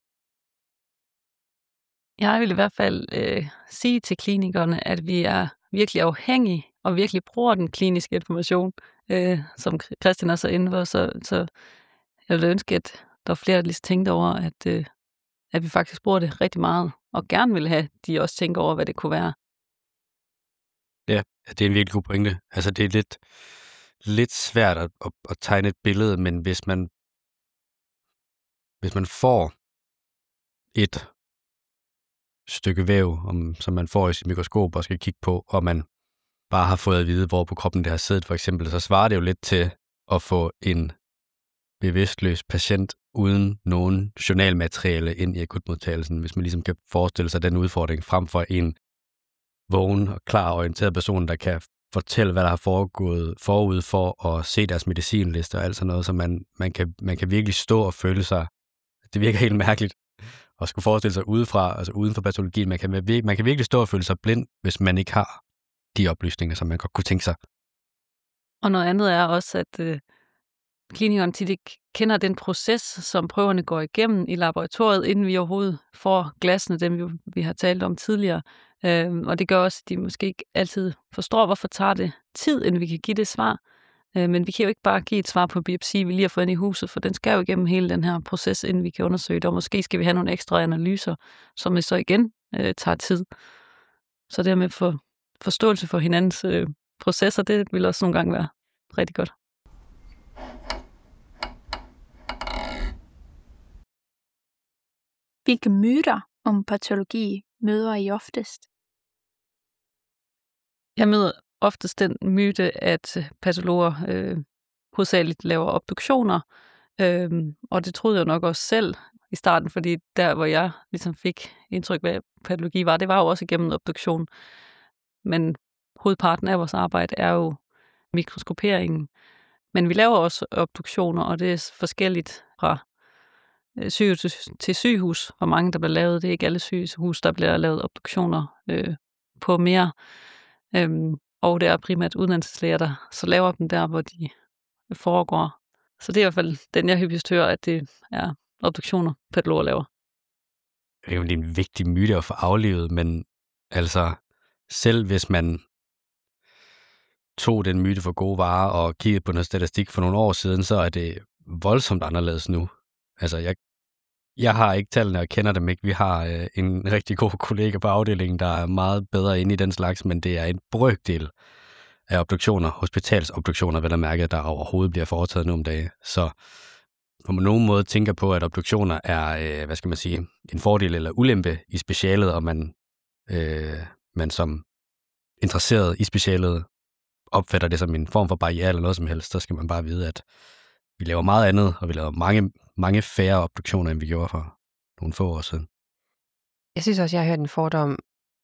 Jeg vil i hvert fald øh, sige til klinikerne, at vi er virkelig afhængige og virkelig bruger den kliniske information, øh, som Christian også er inde på. Så, så jeg vil ønske, at der er flere, der lige tænkte over, at, øh, at vi faktisk bruger det rigtig meget, og gerne vil have, at de også tænker over, hvad det kunne være. Ja, det er en virkelig god pointe. Altså, det er lidt, lidt svært at, at, at tegne et billede, men hvis man, hvis man får et stykke væv, om, som man får i sit mikroskop og skal kigge på, og man bare har fået at vide, hvor på kroppen det har siddet, for eksempel, så svarer det jo lidt til at få en bevidstløs patient uden nogen journalmateriale ind i akutmodtagelsen, hvis man ligesom kan forestille sig den udfordring frem for en vågen og klar orienteret person, der kan fortælle, hvad der har foregået forud for at se deres medicinliste og alt sådan noget, så man, man, kan, man kan virkelig stå og føle sig, det virker helt mærkeligt at skulle forestille sig udefra, altså uden for patologien. Man kan, man kan virkelig stå og føle sig blind, hvis man ikke har de oplysninger, som man godt kunne tænke sig. Og noget andet er også, at øh, klinikeren tit ikke kender den proces, som prøverne går igennem i laboratoriet, inden vi overhovedet får glassene, dem vi, vi har talt om tidligere. Øh, og det gør også, at de måske ikke altid forstår, hvorfor tager det tid, inden vi kan give det svar. Øh, men vi kan jo ikke bare give et svar på biopsi, vi lige har fået ind i huset, for den skal jo igennem hele den her proces, inden vi kan undersøge det. Og måske skal vi have nogle ekstra analyser, som så igen øh, tager tid. Så det med for, forståelse for hinandens øh, processer, det vil også nogle gange være rigtig godt. Hvilke myter om patologi møder I oftest? Jeg møder oftest den myte, at patologer øh, hovedsageligt laver obduktioner, øh, og det troede jeg nok også selv i starten, fordi der, hvor jeg ligesom fik indtryk af, hvad patologi var, det var jo også igennem obduktion. Men hovedparten af vores arbejde er jo mikroskoperingen. Men vi laver også obduktioner, og det er forskelligt fra sygehus til sygehus, hvor mange der bliver lavet. Det er ikke alle sygehus, der bliver lavet obduktioner øh, på mere. Øhm, og det er primært uddannelseslæger, der så laver dem der, hvor de foregår. Så det er i hvert fald den, jeg hyppigst hører, at det er obduktioner, patologer laver. Det er jo en vigtig myte at få aflevet, men altså selv hvis man tog den myte for gode varer og kiggede på noget statistik for nogle år siden, så er det voldsomt anderledes nu. Altså, jeg, jeg har ikke tallene og kender dem ikke. Vi har øh, en rigtig god kollega på afdelingen, der er meget bedre inde i den slags, men det er en brøkdel af obduktioner, hospitalsobduktioner, vel at mærke, der overhovedet bliver foretaget nu om dagen. Så på nogen måde tænker på, at obduktioner er, øh, hvad skal man sige, en fordel eller ulempe i specialet, og man, øh, man som interesseret i specialet opfatter det som en form for barriere eller noget som helst, så skal man bare vide, at vi laver meget andet, og vi laver mange, mange færre obduktioner, end vi gjorde for nogle få år siden. Jeg synes også, jeg har hørt en fordom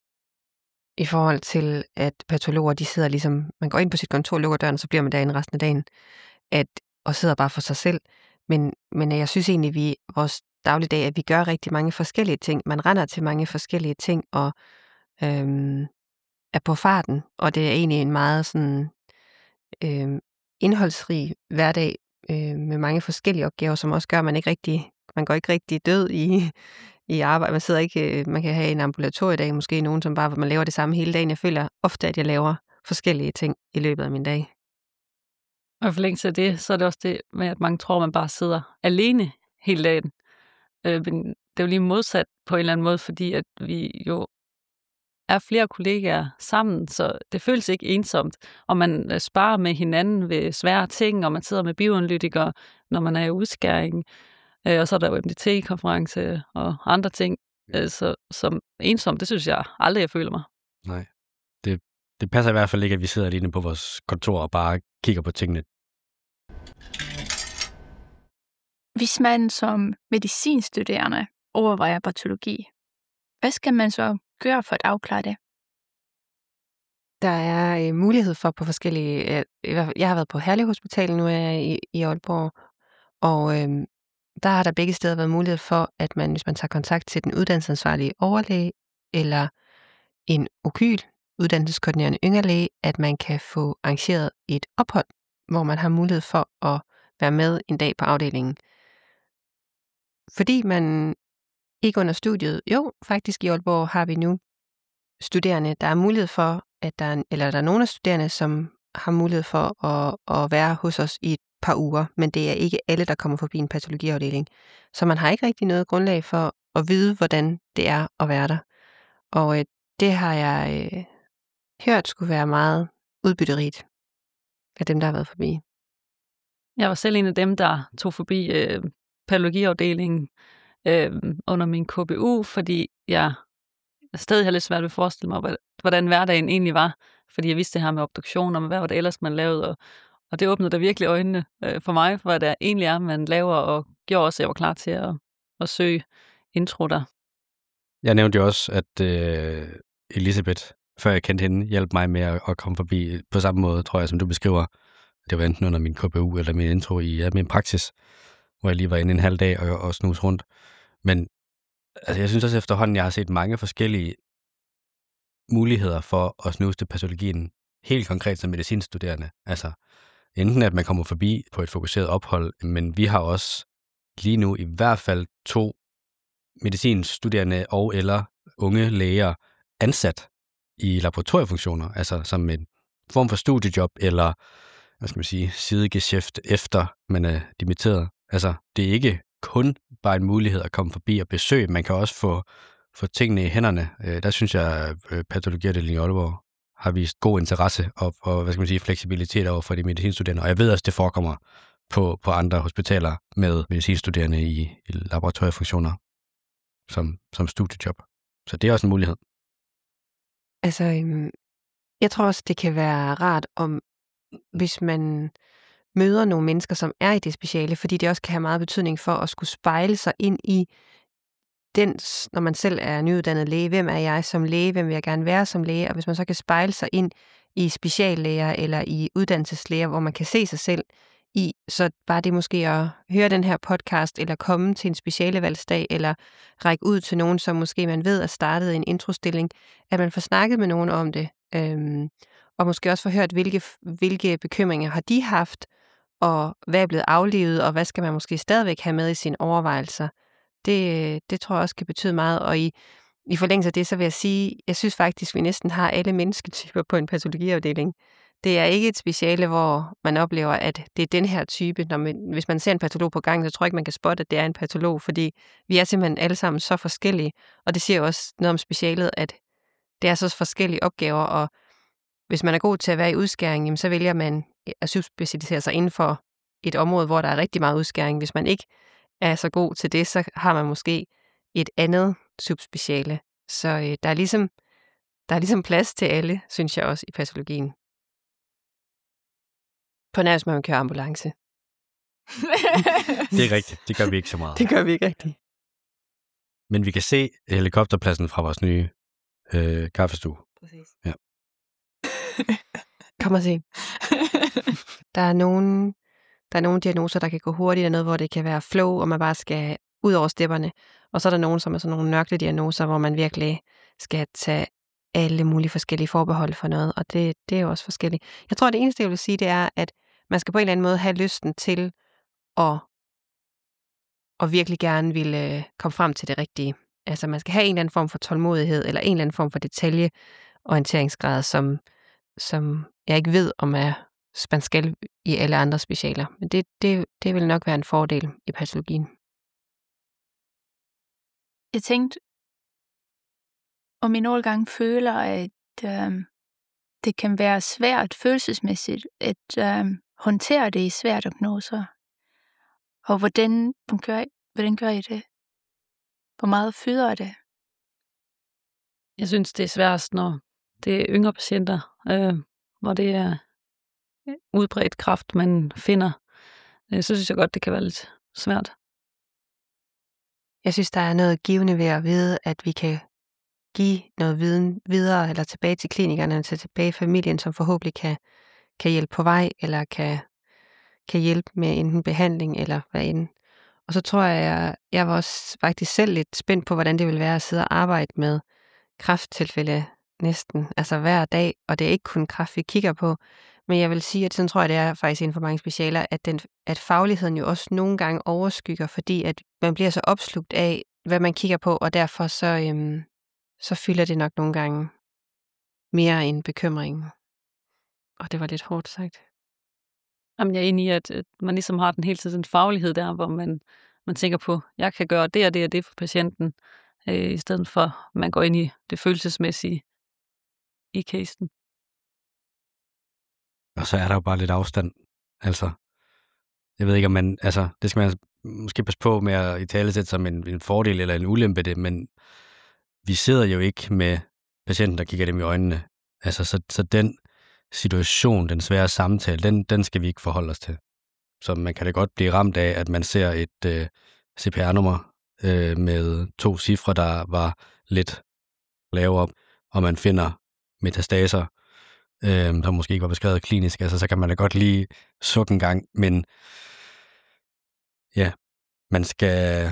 i forhold til, at patologer, de sidder ligesom, man går ind på sit kontor, lukker døren, så bliver man derinde resten af dagen, at, og sidder bare for sig selv. Men, men jeg synes egentlig, vi vores dagligdag, at vi gør rigtig mange forskellige ting. Man render til mange forskellige ting, og øhm, er på farten, og det er egentlig en meget sådan øhm, indholdsrig hverdag øh, med mange forskellige opgaver, som også gør, at man ikke rigtig, man går ikke rigtig død i, i arbejde. Man sidder ikke, man kan have en ambulatoriedag, måske nogen, som bare, hvor man laver det samme hele dagen. Jeg føler ofte, at jeg laver forskellige ting i løbet af min dag. Og i forlængelse af det, så er det også det med, at mange tror, at man bare sidder alene hele dagen. Øh, men det er jo lige modsat på en eller anden måde, fordi at vi jo er flere kollegaer sammen, så det føles ikke ensomt. Og man sparer med hinanden ved svære ting, og man sidder med bioanalytikere, når man er i udskæring. Øh, og så er der jo M D T-konference og andre ting. Øh, så som ensomt, det synes jeg aldrig, jeg føler mig. Nej, det, det passer i hvert fald ikke, at vi sidder alene på vores kontor og bare kigger på tingene. Hvis man som medicinstuderende overvejer patologi, hvad skal man så gøre for at afklare det? Der er øh, mulighed for på forskellige... Øh, jeg har været på Herlev Hospital, nu er jeg i, i Aalborg, og øh, der har der begge steder været mulighed for, at man, hvis man tager kontakt til den uddannelsesansvarlige overlæge, eller en okyl, uddannelseskoordinerende yngrelæge, at man kan få arrangeret et ophold, hvor man har mulighed for at være med en dag på afdelingen. Fordi man ikke under studiet, jo, faktisk i Aalborg har vi nu studerende, der er mulighed for, at der er, eller der er nogle af studerende, som har mulighed for at, at være hos os i et par uger, men det er ikke alle, der kommer forbi en patologiafdeling. Så man har ikke rigtig noget grundlag for at vide, hvordan det er at være der. Og øh, det har jeg øh, hørt skulle være meget udbytterigt af dem, der har været forbi. Jeg var selv en af dem, der tog forbi øh, patologiafdelingen øh, under min K B U, fordi jeg stadig har lidt svært ved at forestille mig, hvordan hverdagen egentlig var, fordi jeg vidste det her med obduktioner, og hvad var det ellers, man lavede, og, og det åbnede da virkelig øjnene øh, for mig, for hvad det egentlig er, man laver, og gjorde også, at jeg var klar til at, at søge intro der. Jeg nævnte jo også, at øh, Elisabeth, før jeg kendte hende, hjalp mig med at, at komme forbi på samme måde, tror jeg, som du beskriver. Det var enten under min K B U eller min intro i ja, min praksis, hvor jeg lige var inde en halv dag og, og snus rundt. Men Altså, jeg synes også efterhånden, jeg har set mange forskellige muligheder for at snuse til patologien, helt konkret som medicinstuderende. Altså, enten at man kommer forbi på et fokuseret ophold, men vi har også lige nu i hvert fald to medicinstuderende og eller unge læger ansat i laboratoriefunktioner, altså som en form for studiejob eller, hvad skal man sige, sidegeschæft efter man er dimitteret. Altså, det er ikke kun bare en mulighed at komme forbi og besøge. Man kan også få, få tingene i hænderne. Der synes jeg, at patologiafdelingen i Aalborg har vist god interesse og, og hvad skal man sige, fleksibilitet over for de medicinstuderende. Og jeg ved også, det forekommer på, på andre hospitaler med medicinstuderende i, i laboratoriefunktioner som, som studiejob. Så det er også en mulighed. Altså, øhm, jeg tror også, det kan være rart, om hvis man møder nogle mennesker, som er i det speciale, fordi det også kan have meget betydning for at skulle spejle sig ind i den, når man selv er nyuddannet læge. Hvem er jeg som læge? Hvem vil jeg gerne være som læge? Og hvis man så kan spejle sig ind i speciallæger eller i uddannelseslæger, hvor man kan se sig selv i, så bare det måske at høre den her podcast, eller komme til en specialevalgsdag, eller række ud til nogen, som måske man ved er startet en introstilling, at man får snakket med nogen om det, øhm, og måske også får hørt, hvilke, hvilke bekymringer har de haft, og hvad er blevet aflevet, og hvad skal man måske stadigvæk have med i sine overvejelser. Det, det tror jeg også kan betyde meget, og i, i forlængelse af det, så vil jeg sige, jeg synes faktisk, vi næsten har alle mennesketyper på en patologiafdeling. Det er ikke et speciale, hvor man oplever, at det er den her type. Når man, hvis man ser en patolog på gang, så tror jeg ikke, man kan spotte, at det er en patolog, fordi vi er simpelthen alle sammen så forskellige, og det siger jo også noget om specialet, at det er så forskellige opgaver, og hvis man er god til at være i udskæring, jamen, så vælger man at subspecialisere sig inden for et område, hvor der er rigtig meget udskæring. Hvis man ikke er så god til det, så har man måske et andet subspeciale. Så øh, der er ligesom der er ligesom plads til alle, synes jeg også, i patologien. På nær, hvis man kører ambulance. Det er rigtigt. Det gør vi ikke så meget. Det gør vi ikke rigtigt. Men vi kan se helikopterpladsen fra vores nye øh, kaffestue. Præcis. Ja. Kom og se. Der er nogle, der er nogle diagnoser, der kan gå hurtigt, og noget, hvor det kan være flow, og man bare skal ud over stepperne. Og så er der nogle, som er sådan nogle nørkle diagnoser, hvor man virkelig skal tage alle mulige forskellige forbehold for noget, og det, det er jo også forskelligt. Jeg tror, det eneste, jeg vil sige, det er, at man skal på en eller anden måde have lysten til at, at virkelig gerne ville komme frem til det rigtige. Altså, man skal have en eller anden form for tålmodighed, eller en eller anden form for detaljeorienteringsgrad, som, som jeg ikke ved, om er, man skal i alle andre specialer. Men det, det, det vil nok være en fordel i patologien. Jeg tænkte, om I nogle gange føler, at øh, det kan være svært følelsesmæssigt at øh, håndtere det i svære diagnoser. Og hvordan, hvordan, gør I, hvordan gør I det? Hvor meget fylder det? Jeg synes, det er sværest, når det er yngre patienter, øh, hvor det er udbredt kræft, man finder. Øh, så synes jeg godt, det kan være lidt svært. Jeg synes, der er noget givende ved at vide, at vi kan give noget viden videre, eller tilbage til klinikerne, eller tilbage i familien, som forhåbentlig kan, kan hjælpe på vej, eller kan, kan hjælpe med enten behandling, eller hvad end. Og så tror jeg, jeg, jeg var også faktisk selv lidt spændt på, hvordan det ville være at sidde og arbejde med kræfttilfælde næsten, altså hver dag, og det er ikke kun kræft, vi kigger på, men jeg vil sige, at sådan tror jeg, det er faktisk inden for mange specialer, at, den, at fagligheden jo også nogle gange overskygger, fordi at man bliver så opslugt af, hvad man kigger på, og derfor så, øhm, så fylder det nok nogle gange mere end bekymringen. Og det var lidt hårdt sagt. Jamen, jeg er enig i, at, at man ligesom har den hele tiden en faglighed der, hvor man, man tænker på, jeg kan gøre det og det og det for patienten, øh, i stedet for, at man går ind i det følelsesmæssige i casen. Og så er der jo bare lidt afstand. Altså, jeg ved ikke, om man, altså, det skal man måske passe på med at italesætte som en, en fordel eller en ulempe det, men vi sidder jo ikke med patienten, der kigger dem i øjnene. Altså, så, så den situation, den svære samtale, den, den skal vi ikke forholde os til. Så man kan da godt blive ramt af, at man ser et øh, C P R-nummer øh, med to cifre, der var lidt lavere, og man finder metastaser, øh, der måske ikke var beskrevet klinisk, altså så kan man da godt lige sukke en gang, men ja, man skal,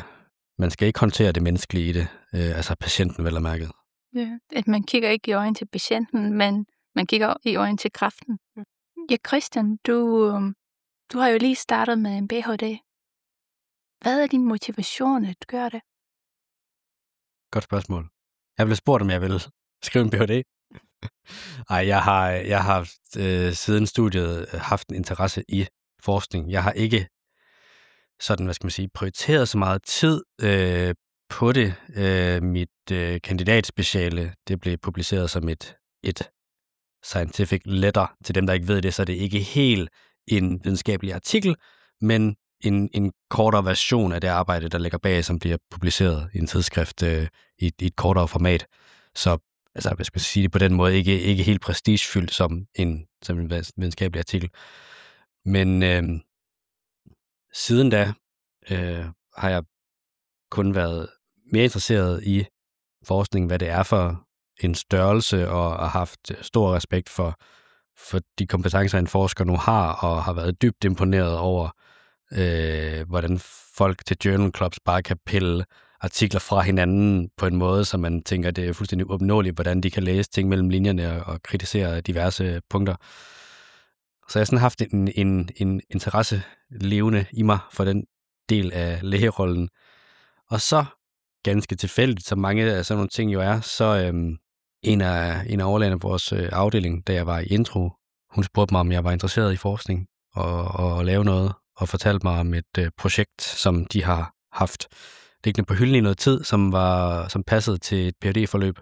man skal ikke håndtere det menneskelige i det, øh, altså patienten vel at mærke. Ja, at man kigger ikke i øjnene til patienten, men man kigger i øjnene til kræften. Ja, Christian, du, øhm, du har jo lige startet med en B H D. Hvad er din motivation at gøre det? Godt spørgsmål. Jeg blev spurgt, om jeg ville skrive en B H D. Ej, jeg har, jeg har øh, siden studiet haft en interesse i forskning. Jeg har ikke sådan, hvad skal man sige, prioriteret så meget tid øh, på det. Øh, mit øh, kandidatspeciale, det blev publiceret som et, et scientific letter. Til dem, der ikke ved det, så er det ikke helt en videnskabelig artikel, men en, en kortere version af det arbejde, der ligger bag, som bliver publiceret i en tidsskrift øh, i, i et kortere format. Så altså, jeg skal sige det på den måde, ikke, ikke helt prestigefyldt som en, som en videnskabelig artikel. Men øh, siden da øh, har jeg kun været mere interesseret i forskning, hvad det er for en størrelse, og har haft stor respekt for, for de kompetencer, en forsker nu har, og har været dybt imponeret over, øh, hvordan folk til journal clubs bare kan pille artikler fra hinanden på en måde, så man tænker, det er fuldstændig uopnåeligt, hvordan de kan læse ting mellem linjerne og, og kritisere diverse punkter. Så jeg har sådan haft en, en, en interesse levende i mig for den del af lægerollen. Og så ganske tilfældigt, som mange af sådan nogle ting jo er, så øhm, en af, en af overlægerne på vores øh, afdeling, da jeg var i intro, hun spurgte mig, om jeg var interesseret i forskning og, og at lave noget, og fortalte mig om et øh, projekt, som de har haft liggende på hylden i noget tid, som, var, som passede til et P H D-forløb.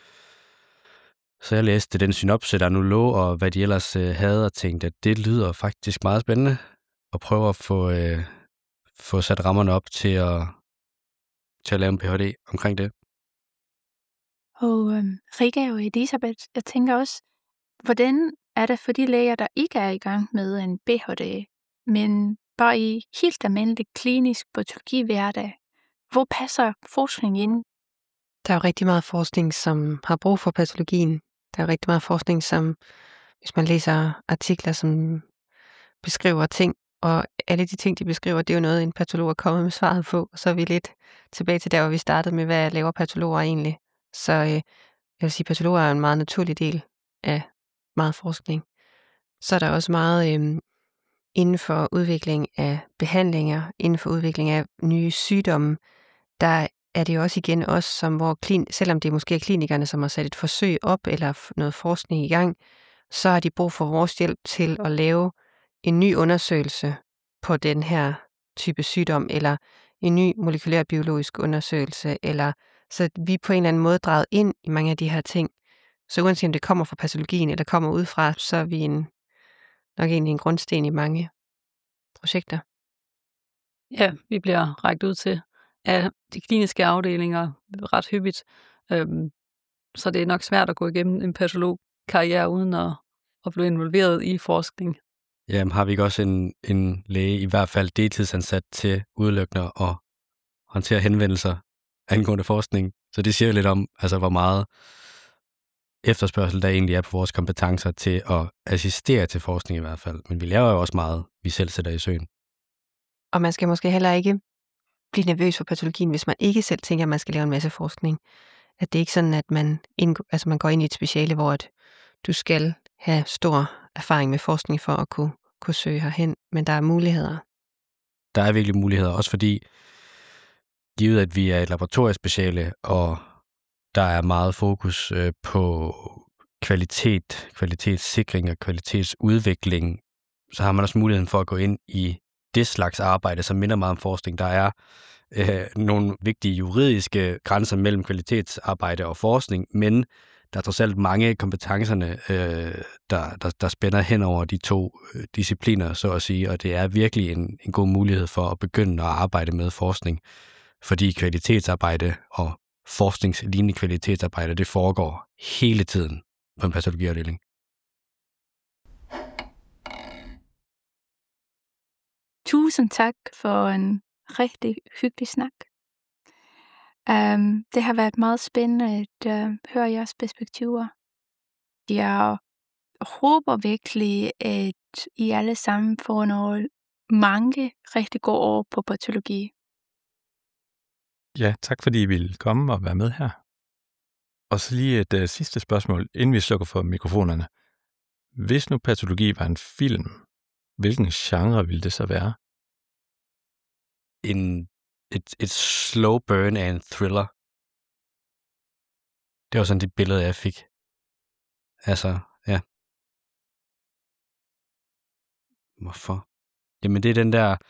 Så jeg læste den synopse, der nu lå, og hvad de ellers øh, havde, og tænkte, at det lyder faktisk meget spændende, og prøve at få, øh, få sat rammerne op til at, til at lave en P H D omkring det. Og øhm, Rikke og Elisabeth, jeg tænker også, hvordan er det for de læger, der ikke er i gang med en B H D, men bare i helt almindelig klinisk patologi hverdag? Hvor passer forskning ind? Der er jo rigtig meget forskning, som har brug for patologien. Der er rigtig meget forskning, som, hvis man læser artikler, som beskriver ting, og alle de ting, de beskriver, det er jo noget, en patolog er kommet med svaret på, og så er vi lidt tilbage til der, hvor vi startede med, hvad laver patologer egentlig. Så øh, jeg vil sige, patologer er en meget naturlig del af meget forskning. Så er der også meget øh, inden for udvikling af behandlinger, inden for udvikling af nye sygdomme, der er det jo også igen os, som hvor klin, selvom det måske er klinikerne, som har sat et forsøg op eller noget forskning i gang, så har de brug for vores hjælp til at lave en ny undersøgelse på den her type sygdom, eller en ny molekylær biologisk undersøgelse, eller så vi på en eller anden måde draget ind i mange af de her ting. Så uanset om det kommer fra patologien, eller kommer udefra, så er vi en, nok egentlig en grundsten i mange projekter. Ja, vi bliver rækket ud til af de kliniske afdelinger ret hyppigt. Øhm, så det er nok svært at gå igennem en patologkarriere uden at, at blive involveret i forskning. Jamen, har vi ikke også en, en læge, i hvert fald deltidsansat, til udelukkende at håndtere henvendelser angående forskning? Så det siger jo lidt om, altså, hvor meget efterspørgsel der egentlig er på vores kompetencer til at assistere til forskning i hvert fald. Men vi laver jo også meget, vi selv sætter i søen. Og man skal måske heller ikke blive nervøs for patologien, hvis man ikke selv tænker, at man skal lave en masse forskning. At det er ikke sådan, at man, indgår, altså man går ind i et speciale, hvor at du skal have stor erfaring med forskning for at kunne, kunne søge herhen. Men der er muligheder. Der er virkelig muligheder, også fordi, givet at vi er et laboratoriespeciale, og der er meget fokus øh, på kvalitet, kvalitetssikring og kvalitetsudvikling, så har man også muligheden for at gå ind i det slags arbejde, som minder meget om forskning. Der er øh, nogle vigtige juridiske grænser mellem kvalitetsarbejde og forskning, men der er trods alt mange kompetencerne, øh, der, der, der spænder hen over de to øh, discipliner, så at sige, og det er virkelig en, en god mulighed for at begynde at arbejde med forskning, fordi kvalitetsarbejde og forskningslignende kvalitetsarbejde, det foregår hele tiden på en patologiafdeling. Tusind tak for en rigtig hyggelig snak. Um, det har været meget spændende at uh, høre jeres perspektiver. Jeg håber virkelig, at I alle sammen får nogle mange rigtig gode år på patologi. Ja, tak fordi I ville komme og være med her. Og så lige et uh, sidste spørgsmål, inden vi slukker for mikrofonerne. Hvis nu patologi var en film, hvilken genre ville det så være? En, et, et slow burn af en thriller. Det var sådan det billede, jeg fik. Altså, ja. Hvorfor? Jamen, det er den der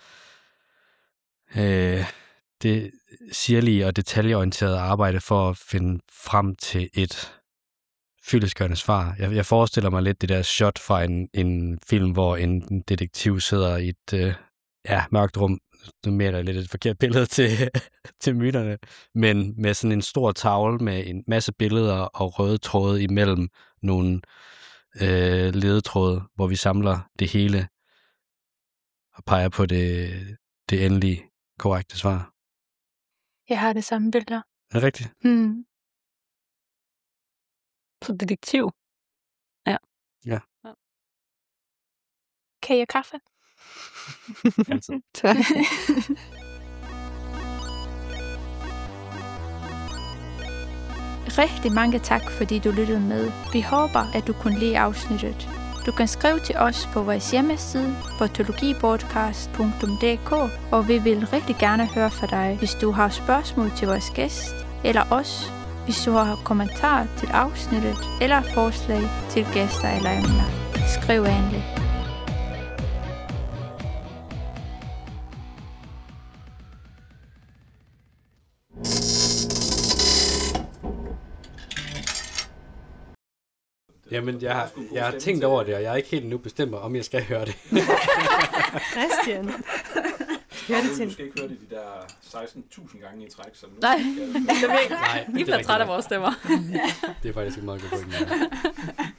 øh, det sirlige og detaljeorienterede arbejde for at finde frem til et fyldestgørende svar. Jeg, jeg forestiller mig lidt det der shot fra en, en film, hvor en detektiv sidder i et øh, ja, mørkt rum. Nu mere der lidt et forkert billede til, til myterne, men med sådan en stor tavle med en masse billeder og røde tråde imellem nogle øh, ledetråde, hvor vi samler det hele og peger på det, det endelige korrekte svar. Jeg har det samme billeder. Er det rigtigt? Hmm. Så detektiv. Ja. Ja. ja. Kan jeg kaffe? Altid. Tak. Rigtig mange tak, fordi du lyttede med. Vi håber, at du kunne lide afsnittet. Du kan skrive til os på vores hjemmeside patologipodcast punktum d k, og vi vil rigtig gerne høre fra dig, hvis du har spørgsmål til vores gæst, eller os, hvis du har kommentarer til afsnittet, eller forslag til gæster eller emner. Skriv endelig. Jamen, jeg har, jeg har tænkt over det, og jeg er ikke helt nu bestemt mig, om jeg skal høre det. Christian. Hør det til. Du skal ikke høre det de der seksten tusind gange i træk, som nu. Nej, det er virkelig. Nej, I bliver træt af vores stemmer. Det er faktisk ikke meget godt point.